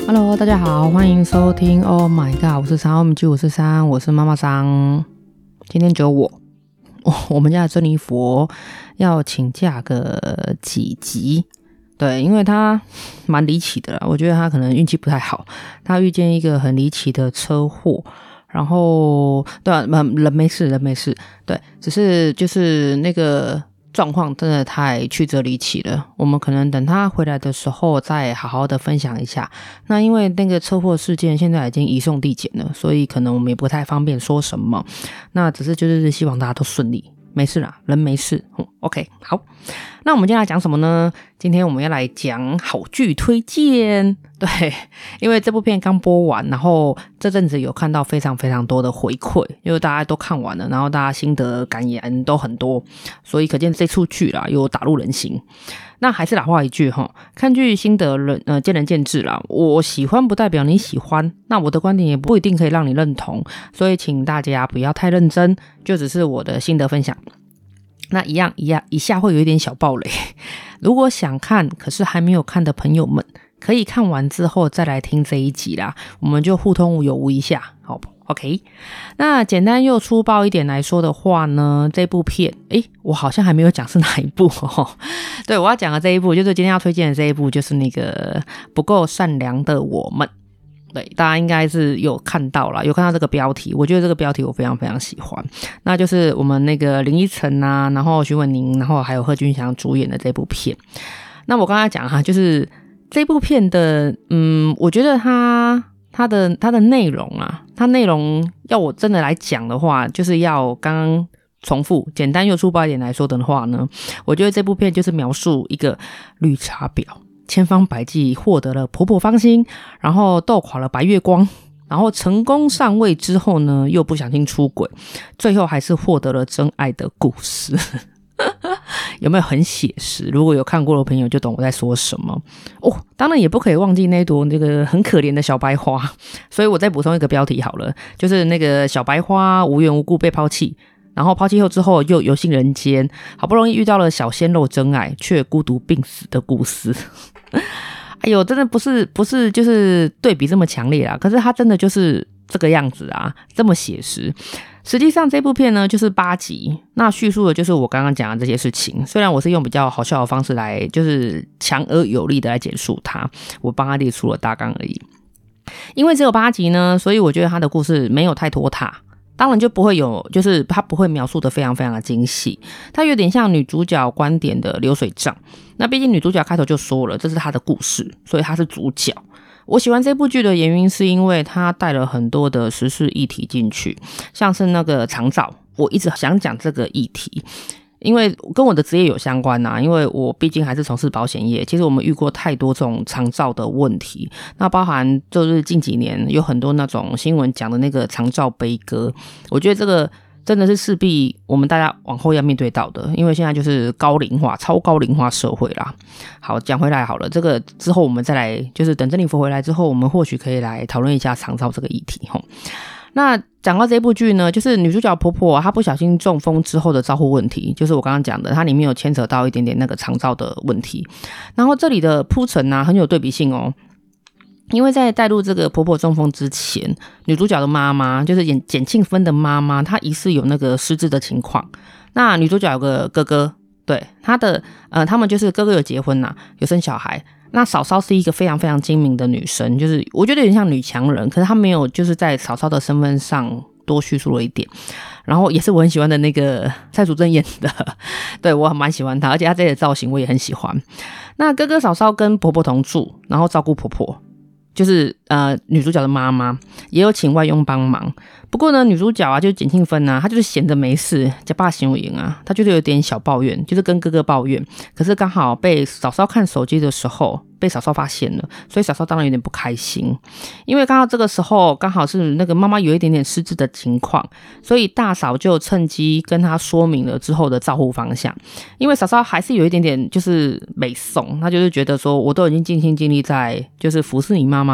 Hello， 大家好，欢迎收听 Oh My God， 我是3OMG， 我是妈妈桑。今天只有我们家的珍妮佛要请假个几集，对，因为他蛮离奇的啦，我觉得他可能运气不太好，他遇见一个很离奇的车祸。然后对啊，人没事，对，只是就是那个状况真的太曲折离奇了，我们可能等他回来的时候再好好的分享一下。那因为那个车祸事件现在已经移送地检了，所以可能我们也不太方便说什么，那只是就是希望大家都顺利，没事啦，人没事。OK， 好，那我们今天来讲什么呢？今天我们要来讲好剧推荐。对，因为这部片刚播完，然后这阵子有看到非常非常多的回馈，因为大家都看完了，然后大家心得感言都很多，所以可见这出剧啦有打入人心。那还是老话一句齁，看剧心得见仁见智啦，我喜欢不代表你喜欢，那我的观点也不一定可以让你认同，所以请大家不要太认真，就只是我的心得分享。那一下会有一点小爆雷，如果想看可是还没有看的朋友们，可以看完之后再来听这一集啦，我们就互通有无一下。好 ，OK。那简单又粗暴一点来说的话呢，这部片，我好像还没有讲是哪一部哦。对，我要讲的这一部，就是今天要推荐的这一部，就是那个不够善良的我们。对，大家应该是有看到啦，有看到这个标题，我觉得这个标题我非常非常喜欢，那就是我们那个林依晨啊，然后徐伟宁，然后还有贺军翔主演的这部片。那我刚才讲哈，就是这部片的，我觉得它的内容啊，它内容要我真的来讲的话，就是要刚刚重复简单又粗暴一点来说的话呢，我觉得这部片就是描述一个绿茶婊千方百计获得了婆婆芳心，然后斗垮了白月光，然后成功上位之后呢，又不小心出轨，最后还是获得了真爱的故事。有没有很写实？如果有看过的朋友就懂我在说什么哦。当然也不可以忘记那朵那个很可怜的小白花，所以我再补充一个标题好了，就是那个小白花无缘无故被抛弃，然后抛弃后之后又有幸人间，好不容易遇到了小鲜肉真爱，却孤独病死的故事。哎呦，真的不是就是对比这么强烈啦，可是它真的就是这个样子啊，这么写实。实际上这部片呢就是8集，那叙述的就是我刚刚讲的这些事情，虽然我是用比较好笑的方式来就是强而有力的来简述它，我帮他列出了大纲而已。因为只有8集呢，所以我觉得他的故事没有太拖沓，当然就不会有，就是他不会描述的非常非常的精细，他有点像女主角观点的流水账。那毕竟女主角开头就说了，这是她的故事，所以她是主角。我喜欢这部剧的原因是因为它带了很多的时事议题进去，像是那个长照，我一直想讲这个议题，因为跟我的职业有相关啊，因为我毕竟还是从事保险业，其实我们遇过太多这种长照的问题，那包含就是近几年有很多那种新闻讲的那个长照悲歌，我觉得这个真的是势必我们大家往后要面对到的，因为现在就是高龄化、超高龄化社会啦。好，讲回来好了，这个之后我们再来，就是等珍妮佛回来之后，我们或许可以来讨论一下长照这个议题齁。那讲到这部剧呢，就是女主角婆婆她不小心中风之后的照护问题，就是我刚刚讲的，它里面有牵扯到一点点那个长照的问题。然后这里的铺陈啊很有对比性哦。因为在带入这个婆婆中风之前，女主角的妈妈就是简庆芬的妈妈，她疑似有那个失智的情况。那女主角有个哥哥，对，他们就是哥哥有结婚有生小孩。那嫂嫂是一个非常非常精明的女生，就是我觉得有点像女强人，可是她没有就是在嫂嫂的身份上多叙述了一点。然后也是我很喜欢的那个蔡淑珍演的，对，我蛮喜欢她，而且她这里的造型我也很喜欢。那哥哥嫂嫂跟婆婆同住，然后照顾婆婆。就是女主角的妈妈也有请外佣帮忙，不过呢，女主角就是简庆芬她就是闲着没事，假爸行为她就是有点小抱怨，就是跟哥哥抱怨，可是刚好被嫂嫂看手机的时候被嫂嫂发现了，所以嫂嫂当然有点不开心，因为刚好这个时候刚好是那个妈妈有一点点失智的情况，所以大嫂就趁机跟她说明了之后的照护方向，因为嫂嫂还是有一点点就是美颂，她就是觉得说我都已经尽心尽力在就是服侍你妈妈了，然后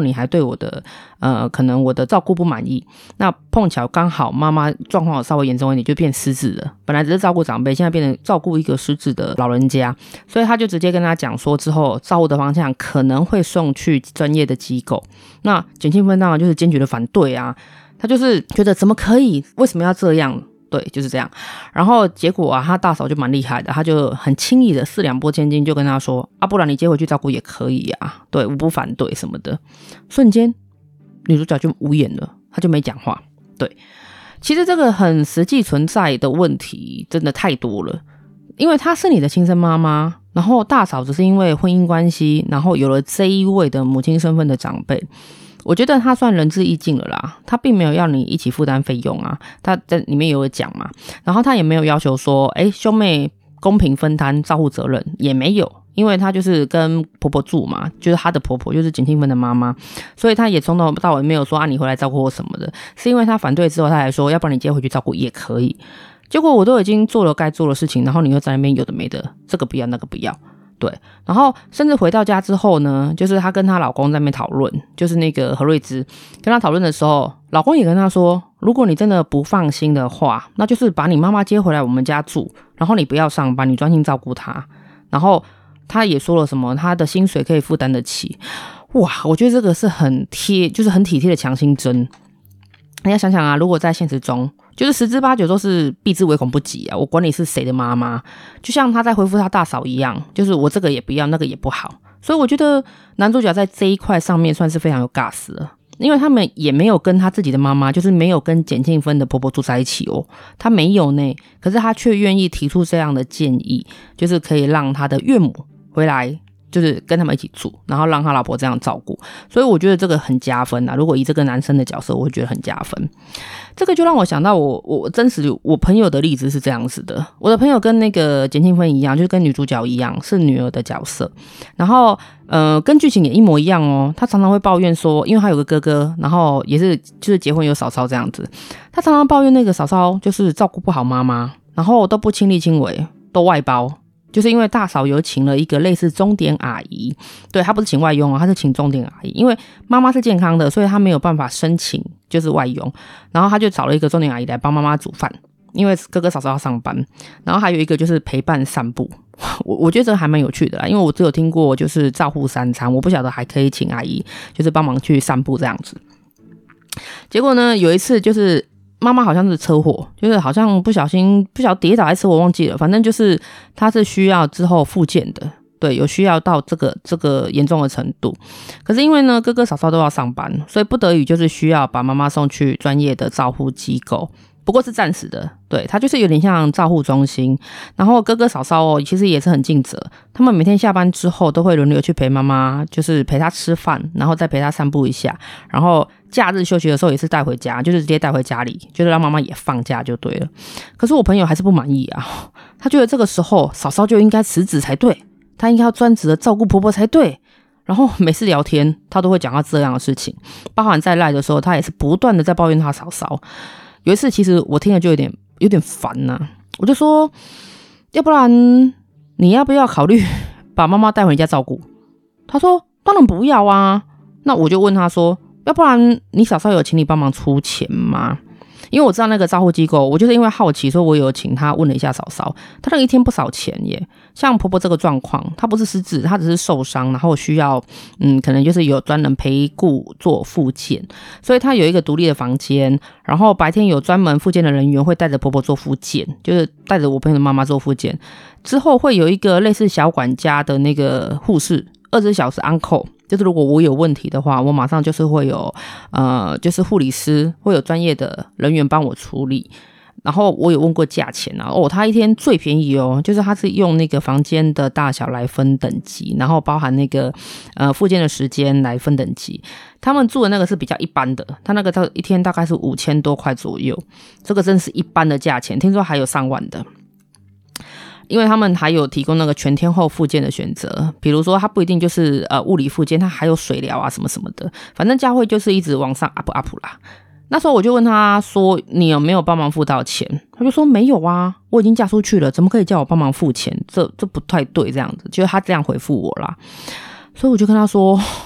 你还对我的可能我的照顾不满意，那碰巧刚好妈妈状况稍微严重一点，就变失智了。本来只是照顾长辈，现在变成照顾一个失智的老人家，所以他就直接跟他讲说，之后照顾的方向可能会送去专业的机构。那简庆芬当然就是坚决的反对啊，他就是觉得怎么可以，为什么要这样？对，就是这样。然后结果啊，他大嫂就蛮厉害的，他就很轻易的四两拨千斤，就跟他说啊，不然你接回去照顾也可以啊，对，我不反对什么的。瞬间女主角就无言了，她就没讲话。对，其实这个很实际存在的问题真的太多了，因为她是你的亲生妈妈，然后大嫂只是因为婚姻关系，然后有了这一位的母亲身份的长辈。我觉得他算仁至义尽了啦，他并没有要你一起负担费用啊，他在里面有讲嘛，然后他也没有要求说，兄妹公平分摊照护责任，也没有，因为他就是跟婆婆住嘛，就是他的婆婆就是简庆芬的妈妈，所以他也从头到尾没有说啊你回来照顾我什么的，是因为他反对之后，他还说要不然你接回去照顾也可以，结果我都已经做了该做的事情，然后你又在那边有的没的，这个不要那个不要。对，然后甚至回到家之后呢，就是她跟她老公在那边讨论，就是那个何瑞芝跟她讨论的时候，老公也跟她说，如果你真的不放心的话，那就是把你妈妈接回来我们家住，然后你不要上班，你专心照顾她。然后她也说了什么，她的薪水可以负担得起。哇，我觉得这个是很贴，就是很体贴的强心针。你要想想啊，如果在现实中，就是十之八九都是避之唯恐不及啊！我管你是谁的妈妈，就像他在回复他大嫂一样，就是我这个也不要，那个也不好。所以我觉得男主角在这一块上面算是非常有 gas 的，因为他们也没有跟他自己的妈妈，就是没有跟简庆芬的婆婆住在一起哦，他没有呢，可是他却愿意提出这样的建议，就是可以让他的岳母回来。就是跟他们一起住，然后让他老婆这样照顾，所以我觉得这个很加分啊。如果以这个男生的角色，我会觉得很加分。这个就让我想到我真实我朋友的例子是这样子的，我的朋友跟那个简庆芬一样，就是跟女主角一样是女儿的角色，然后跟剧情也一模一样哦。他常常会抱怨说，因为他有个哥哥，然后也是就是结婚有嫂嫂这样子，他常常抱怨那个嫂嫂就是照顾不好妈妈，然后都不亲力亲为，都外包。就是因为大嫂有请了一个类似钟点阿姨，对，她不是请外佣哦，她是请钟点阿姨，因为妈妈是健康的，所以她没有办法申请就是外佣，然后她就找了一个钟点阿姨来帮妈妈煮饭，因为哥哥嫂嫂要上班，然后还有一个就是陪伴散步，我觉得这个还蛮有趣的啦，因为我只有听过就是照护3餐，我不晓得还可以请阿姨就是帮忙去散步这样子。结果呢，有一次就是妈妈好像是车祸，就是好像不晓得跌倒还是车祸忘记了，反正就是她是需要之后复健的，对，有需要到这个严重的程度。可是因为呢哥哥嫂嫂都要上班，所以不得已就是需要把妈妈送去专业的照护机构，不过是暂时的，对，他就是有点像照护中心。然后哥哥嫂嫂哦，其实也是很尽责，他们每天下班之后都会轮流去陪妈妈，就是陪她吃饭，然后再陪她散步一下，然后假日休息的时候也是带回家，就是直接带回家里，就是让妈妈也放假就对了。可是我朋友还是不满意啊，他觉得这个时候嫂嫂就应该辞职才对，他应该要专职的照顾婆婆才对。然后每次聊天他都会讲到这样的事情，包含在赖的时候他也是不断的在抱怨他嫂嫂。有一次其实我听了就有点烦啊，我就说要不然你要不要考虑把妈妈带回家照顾？他说当然不要啊。那我就问他说要不然你嫂嫂有请你帮忙出钱吗？因为我知道那个照护机构，我就是因为好奇，所以我有请他问了一下嫂嫂，他那个一天不少钱耶。像婆婆这个状况，她不是失智，她只是受伤，然后需要可能就是有专人陪顾做复健，所以她有一个独立的房间，然后白天有专门复健的人员会带着婆婆做复健，就是带着我朋友的妈妈做复健，之后会有一个类似小管家的那个护士，24小时 on call，就是如果我有问题的话，我马上就是会有就是护理师会有专业的人员帮我处理。然后我有问过价钱啊，他一天最便宜哦，就是他是用那个房间的大小来分等级，然后包含那个复健的时间来分等级。他们住的那个是比较一般的，他那个一天大概是5000多块左右，这个真是一般的价钱，听说还有上万的。因为他们还有提供那个全天候复健的选择，比如说它不一定就是物理复健，它还有水疗啊什么什么的，反正价位就是一直往上 up 啦。那时候我就问他说你有没有帮忙付到钱，他就说没有啊，我已经嫁出去了，怎么可以叫我帮忙付钱，这不太对，这样子就是他这样回复我啦。所以我就跟他说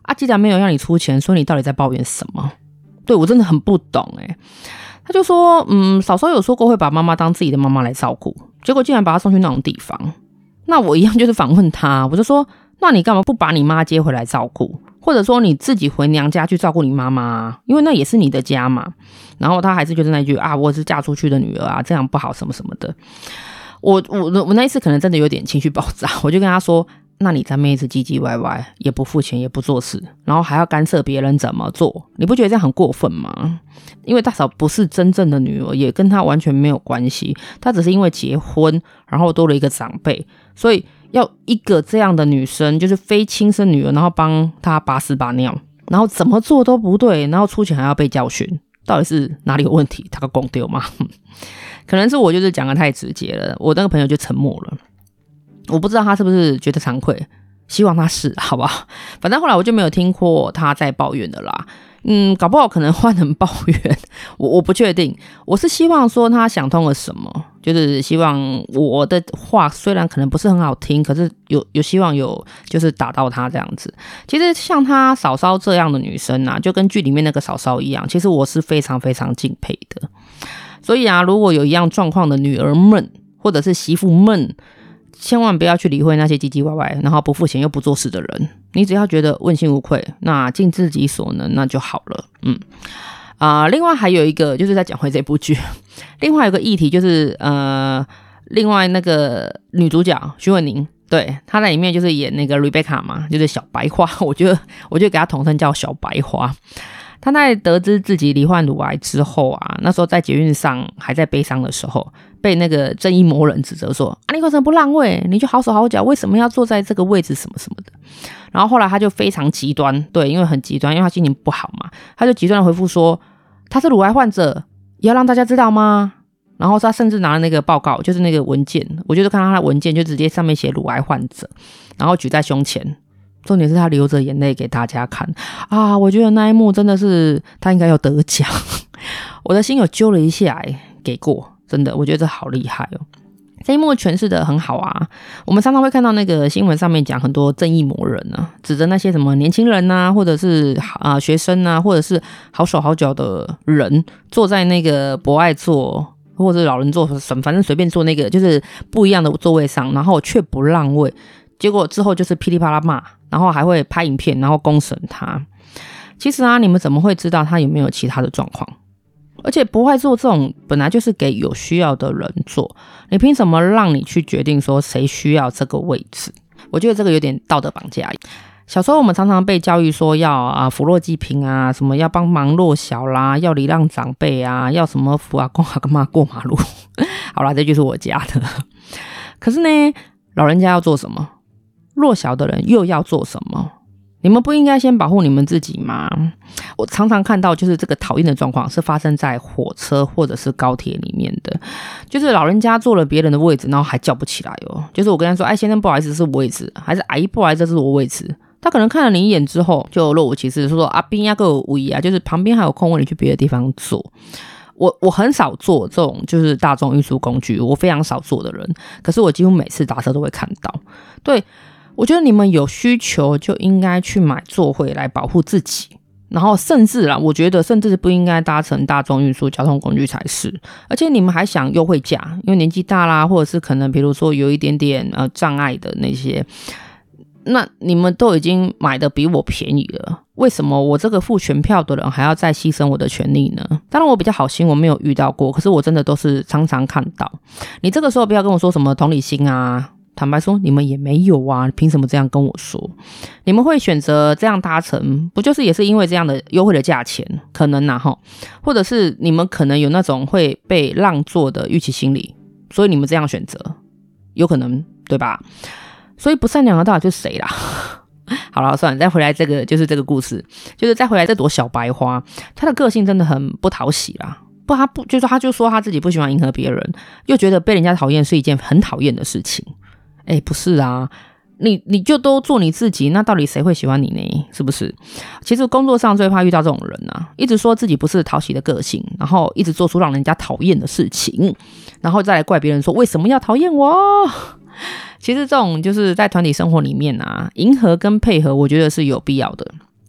啊，既然没有让你出钱，所以你到底在抱怨什么？对，我真的很不懂他就说嫂嫂有说过会把妈妈当自己的妈妈来照顾，结果竟然把她送去那种地方。那我一样就是反问他，我就说那你干嘛不把你妈接回来照顾，或者说你自己回娘家去照顾你妈妈啊，因为那也是你的家嘛。然后他还是就是那句我是嫁出去的女儿啊，这样不好什么什么的。我那一次可能真的有点情绪爆炸，我就跟他说，那你在妹子唧唧歪歪，也不付钱也不做事，然后还要干涉别人怎么做，你不觉得这样很过分吗？因为大嫂不是真正的女儿，也跟她完全没有关系，她只是因为结婚然后多了一个长辈，所以要一个这样的女生，就是非亲生女儿，然后帮她把屎把尿，然后怎么做都不对，然后出钱还要被教训，到底是哪里有问题？他个公丢吗？可能是我就是讲得太直接了，我那个朋友就沉默了。我不知道他是不是觉得惭愧，希望他是好不好？反正后来我就没有听过他在抱怨的啦。搞不好可能换人抱怨，我不确定。我是希望说他想通了什么，就是希望我的话虽然可能不是很好听，可是有希望有就是打到他这样子。其实像他嫂嫂这样的女生啊，就跟剧里面那个嫂嫂一样，其实我是非常非常敬佩的。所以如果有一样状况的女儿们或者是媳妇们，千万不要去理会那些唧唧歪歪然后不付钱又不做事的人，你只要觉得问心无愧，那尽自己所能那就好了。另外还有一个就是在讲回这部剧，另外有个议题就是另外那个女主角徐文宁，对，她在里面就是演那个 Rebecca 嘛，就是小白花，我觉得给她统称叫小白花。她在得知自己罹患乳癌之后那时候在捷运上还在悲伤的时候，被那个正义魔人指责说你为什么不让位，你就好手好脚，为什么要坐在这个位置什么什么的。然后后来他就非常极端，对，因为很极端，因为他心情不好嘛，他就极端的回复说他是乳癌患者，也要让大家知道吗？然后他甚至拿了那个报告，就是那个文件，我就是看到他的文件就直接上面写乳癌患者，然后举在胸前，重点是他流着眼泪给大家看我觉得那一幕真的是他应该要得奖我的心有揪了一下给过，真的我觉得这好厉害这一幕诠释的很好我们常常会看到那个新闻上面讲很多正义魔人指着那些什么年轻人或者是学生或者是好手好脚的人坐在那个博爱座或者是老人座，反正随便坐那个就是不一样的座位上，然后却不让位，结果之后就是噼里啪啦骂，然后还会拍影片然后公审他。其实你们怎么会知道他有没有其他的状况？而且博爱座这种本来就是给有需要的人做，你凭什么让你去决定说谁需要这个位置？我觉得这个有点道德绑架。小时候我们常常被教育说要扶弱济贫什么要帮忙弱小啦，要礼让长辈要什么扶阿公阿嬷过马路好啦，这就是我家的。可是呢，老人家要做什么？弱小的人又要做什么？你们不应该先保护你们自己吗？我常常看到就是这个讨厌的状况是发生在火车或者是高铁里面的，就是老人家坐了别人的位置然后还叫不起来就是我跟他说先生不好意思这是我位置，还是阿姨不好意思这是我位置，他可能看了你一眼之后就若无其事说边那个有位就是旁边还有空位你去别的地方坐。我很少坐这种就是大众运输工具，我非常少坐的人，可是我几乎每次打车都会看到。对，我觉得你们有需求就应该去买座位来保护自己，然后甚至我觉得甚至不应该搭乘大众运输交通工具才是。而且你们还想优惠价，因为年纪大啦，或者是可能比如说有一点点障碍的那些，那你们都已经买的比我便宜了，为什么我这个付全票的人还要再牺牲我的权利呢？当然我比较好心，我没有遇到过，可是我真的都是常常看到。你这个时候不要跟我说什么同理心坦白说你们也没有凭什么这样跟我说？你们会选择这样搭乘，不就是也是因为这样的优惠的价钱？可能或者是你们可能有那种会被让座的预期心理，所以你们这样选择，有可能对吧？所以不善良的到底就是谁啦？好了，算了，再回来这个就是这个故事，就是再回来这朵小白花，她的个性真的很不讨喜啦。他就说他自己不喜欢迎合别人，又觉得被人家讨厌是一件很讨厌的事情。不是你就都做你自己，那到底谁会喜欢你呢？是不是？其实工作上最怕遇到这种人一直说自己不是讨喜的个性，然后一直做出让人家讨厌的事情，然后再来怪别人说为什么要讨厌我。其实这种就是在团体生活里面迎合跟配合我觉得是有必要的，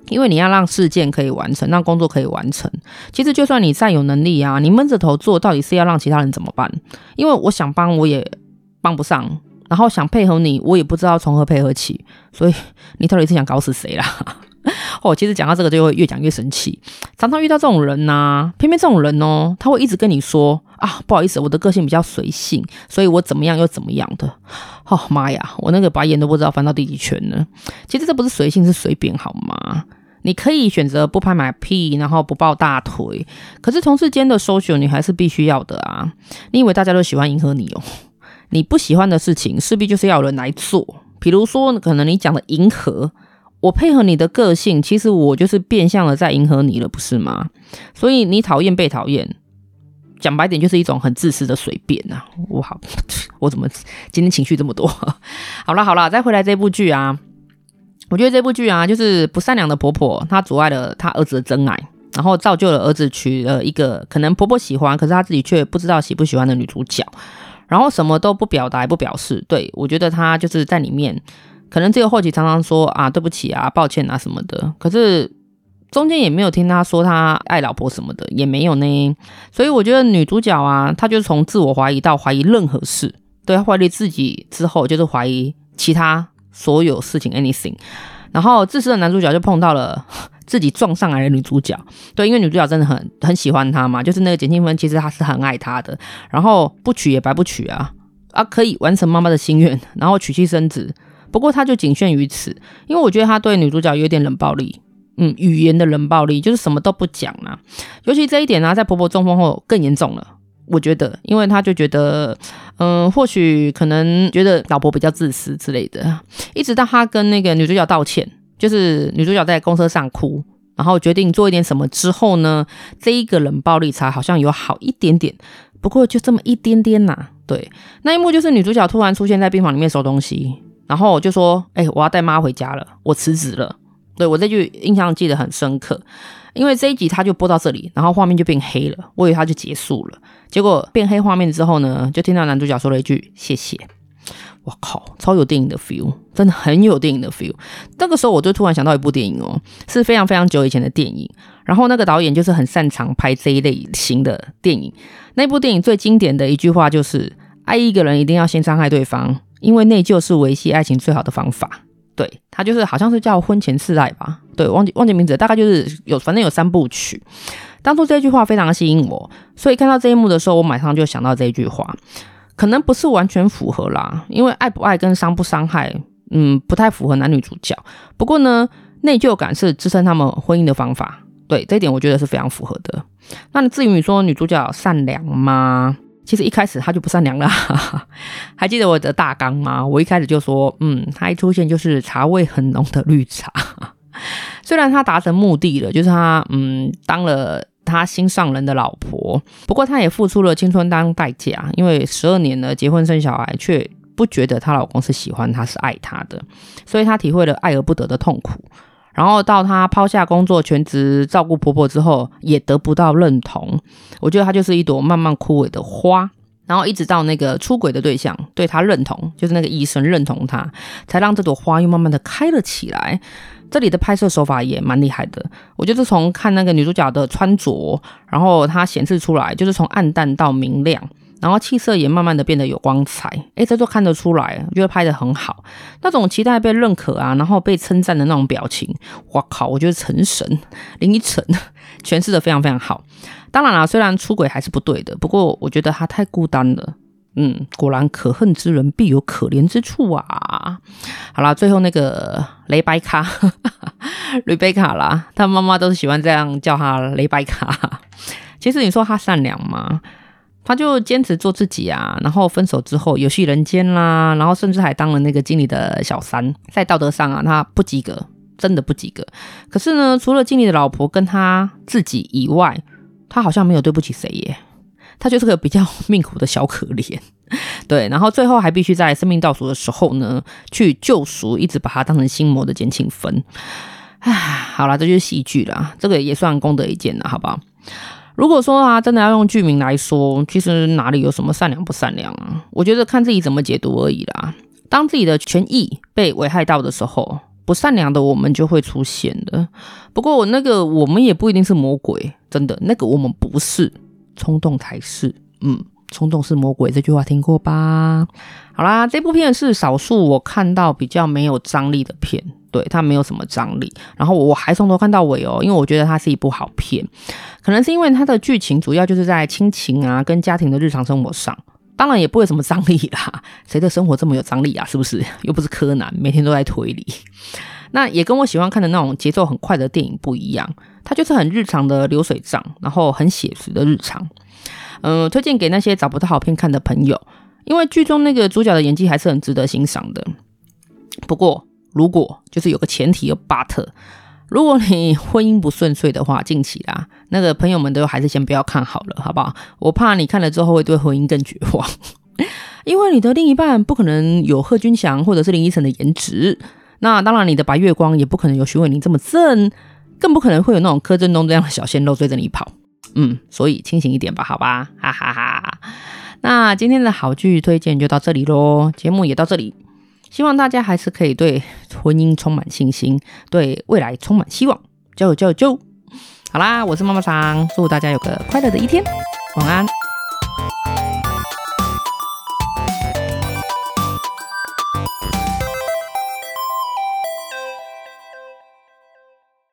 因为你要让事件可以完成，让工作可以完成。其实就算你再有能力啊，你闷着头做，到底是要让其他人怎么办？因为我想帮我也帮不上，然后想配合你，我也不知道从何配合起，所以你到底是想搞死谁啦？其实讲到这个就会越讲越生气。常常遇到这种人啊，偏偏这种人哦，他会一直跟你说啊，不好意思，我的个性比较随性，所以我怎么样又怎么样的。妈呀，我那个把眼都不知道翻到第几圈了。其实这不是随性，是随便好吗？你可以选择不拍马屁，然后不抱大腿，可是同事间的 social 你还是必须要的啊。你以为大家都喜欢迎合你哦？你不喜欢的事情势必就是要有人来做。比如说可能你讲的迎合，我配合你的个性，其实我就是变相的在迎合你了，不是吗？所以你讨厌被讨厌，讲白点就是一种很自私的随便啊。我怎么今天情绪这么多？好啦，再回来这部剧啊，我觉得这部剧啊，就是不善良的婆婆，她阻碍了她儿子的真爱，然后造就了儿子娶了一个可能婆婆喜欢，可是她自己却不知道喜不喜欢的女主角，然后什么都不表达也不表示。对，我觉得她就是在里面可能只有后期常常说啊对不起啊抱歉啊什么的，可是中间也没有听他说他爱老婆什么的，也没有呢。所以我觉得女主角啊，她就从自我怀疑到怀疑任何事，对，她怀疑自己之后就是怀疑其他所有事情 anything， 然后自私的男主角就碰到了自己撞上来的女主角。对，因为女主角真的很喜欢他嘛，就是那个简庆芬其实他是很爱他的，然后不娶也白不娶啊，可以完成妈妈的心愿，然后娶妻生子。不过他就仅限于此，因为我觉得他对女主角有点冷暴力，语言的冷暴力，就是什么都不讲啊。尤其这一点啊，在婆婆中风后更严重了，我觉得，因为他就觉得，或许可能觉得老婆比较自私之类的，一直到他跟那个女主角道歉，就是女主角在公车上哭，然后决定做一点什么之后呢，这一个冷暴力才好像有好一点点，不过就这么一点点啊。对，那一幕就是女主角突然出现在病房里面收东西。然后我就说我要带妈回家了，我辞职了。对，我这句印象记得很深刻，因为这一集他就播到这里，然后画面就变黑了，我以为他就结束了，结果变黑画面之后呢，就听到男主角说了一句谢谢。哇靠，超有电影的 feel， 真的很有电影的 feel。那个时候我就突然想到一部电影哦，是非常非常久以前的电影，然后那个导演就是很擅长拍这一类型的电影。那部电影最经典的一句话就是爱一个人一定要先伤害对方，因为内疚是维系爱情最好的方法。对，他就是好像是叫婚前示爱吧，对，忘记名字，大概就是反正有3部曲。当初这句话非常吸引我，所以看到这一幕的时候，我马上就想到这句话。可能不是完全符合啦，因为爱不爱跟伤不伤害，不太符合男女主角。不过呢，内疚感是支撑他们婚姻的方法，对，这一点我觉得是非常符合的。那至于你说女主角善良吗？其实一开始他就不善良啦，还记得我的大纲吗？我一开始就说，他一出现就是茶味很浓的绿茶。虽然他达成目的了，就是他当了他心上人的老婆，不过他也付出了青春当代价，因为12年了，结婚生小孩，却不觉得她老公是喜欢她是爱她的，所以她体会了爱而不得的痛苦。然后到她抛下工作全职照顾婆婆之后，也得不到认同。我觉得她就是一朵慢慢枯萎的花，然后一直到那个出轨的对象对她认同，就是那个医生认同她，才让这朵花又慢慢的开了起来。这里的拍摄手法也蛮厉害的，我就是从看那个女主角的穿着，然后她显示出来就是从暗淡到明亮，然后气色也慢慢的变得有光彩，这都看得出来，我觉得拍得很好。那种期待被认可啊，然后被称赞的那种表情，哇靠，我觉得陈神林依晨诠释得非常非常好。当然啦，虽然出轨还是不对的，不过我觉得他太孤单了。果然可恨之人必有可怜之处啊。好啦，最后那个雷白卡吕贝卡啦，他妈妈都是喜欢这样叫他雷白卡。其实你说他善良吗？他就坚持做自己啊，然后分手之后游戏人间啦，然后甚至还当了那个经理的小三，在道德上啊他不及格，真的不及格。可是呢，除了经理的老婆跟他自己以外，他好像没有对不起谁耶。他就是个比较命苦的小可怜，对，然后最后还必须在生命倒数的时候呢，去救赎一直把他当成心魔的简庆芬。好啦，这就是戏剧啦，这个也算功德一件啦，好不好？如果说啊，真的要用剧名来说，其实哪里有什么善良不善良啊？我觉得看自己怎么解读而已啦。当自己的权益被危害到的时候， 不善良的我们就会出现的。不过那个我们也不一定是魔鬼，真的，那个我们不是，冲动才是。冲动是魔鬼，这句话听过吧？好啦，这部片是少数我看到比较没有张力的片，对，它没有什么张力。然后我还从头看到尾哦，因为我觉得它是一部好片。可能是因为它的剧情主要就是在亲情啊跟家庭的日常生活上，当然也不会有什么张力啦。谁的生活这么有张力啊？是不是？又不是柯南，每天都在推理。那也跟我喜欢看的那种节奏很快的电影不一样，它就是很日常的流水账，然后很写实的日常。推荐给那些找不到好片看的朋友，因为剧中那个主角的演技还是很值得欣赏的。不过如果就是有个前提有 but， 如果你婚姻不顺遂的话，近期啦，那个朋友们都还是先不要看好了，好不好？我怕你看了之后会对婚姻更绝望，因为你的另一半不可能有贺军翔或者是林依晨的颜值，那当然你的白月光也不可能有徐伟宁这么正，更不可能会有那种柯震东这样的小鲜肉追着你跑。所以清醒一点吧，好吧，哈哈哈。那今天的好剧推荐就到这里咯，节目也到这里。希望大家还是可以对婚姻充满信心，对未来充满希望。加油加油加油！好啦，我是妈妈桑，祝大家有个快乐的一天，晚安。